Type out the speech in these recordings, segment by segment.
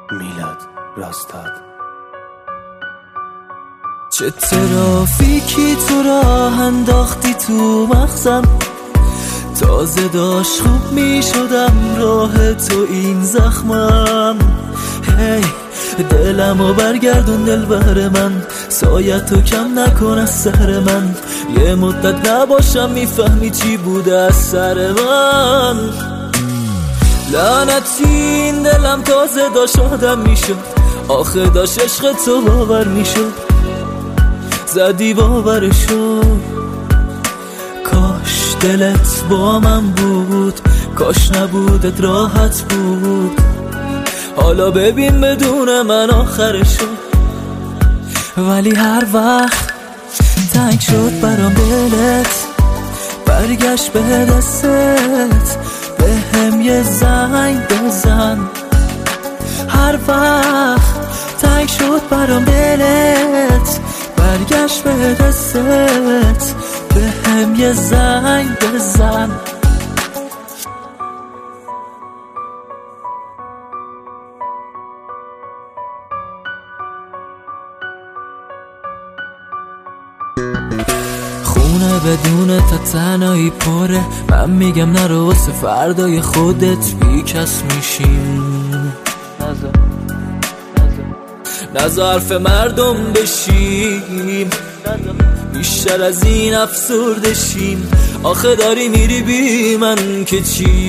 میلاد راستاد. چه ترافیکی تو راه انداختی تو مغزم، تازه داشت خوب می شدم راه تو این زخمم. هی دلمو برگردون دلبر من، سایتو کم نکن از سر من. یه مدت نباشم میفهمی چی بوده از سر من. لعنتی این دلم تازه داشت آدم میشد، آخه داشت عشق تو باور میشد، زدی باورشو. کاش دلت با من بود، کاش نبودت راحت بود. حالا ببین بدون من آخرشو. ولی هر وقت تنگ شد برام دلت، برگشت به دستت، به هم یه زنگ بزن. هر وقت تنگ شد برام دلت، برگشت به دستت، به هم یه زنگ بزن. خونه بدون تا تنهایی پره، من میگم نرو واسه فردای خودت بی کس میشیم. نذار حرف مردم بشیم، بیشتر از این افسرده شیم. آخه داری میری بی من که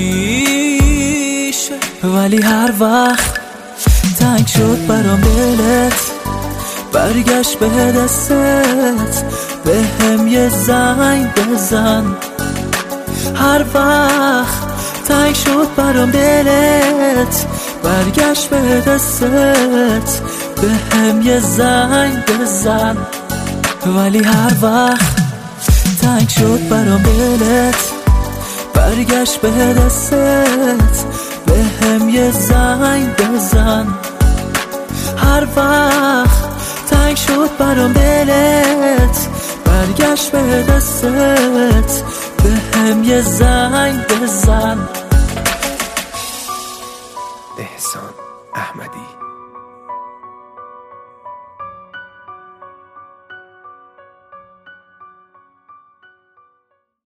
چیشه. ولی هر وقت تنگ شد برام دلت، برگشت به دستت، به هم یه زنگ بزن. هر وقت تنگ شد برام دلت، برگشت به دستت، به هم یه زنگ بزن. ولی هر وقت تنگ شد برام دلت، برگشت به دستت، به هم یه زنگ بزن. هر وقت تنگ شد برام دلت، برگشت به دستت، به هم یه زنگ بزن. احسان